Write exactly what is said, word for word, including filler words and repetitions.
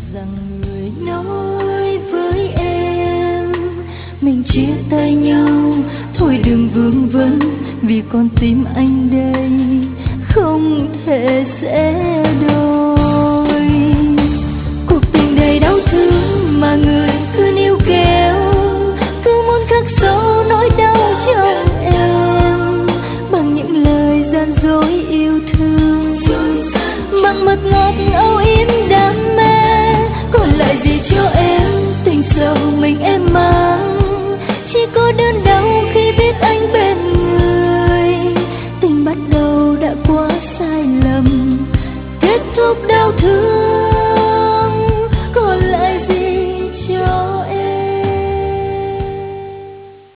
rằng người nói với em mình chia tay nhau thôi đừng vương vấn, vì con tim anh đây không thể sẽ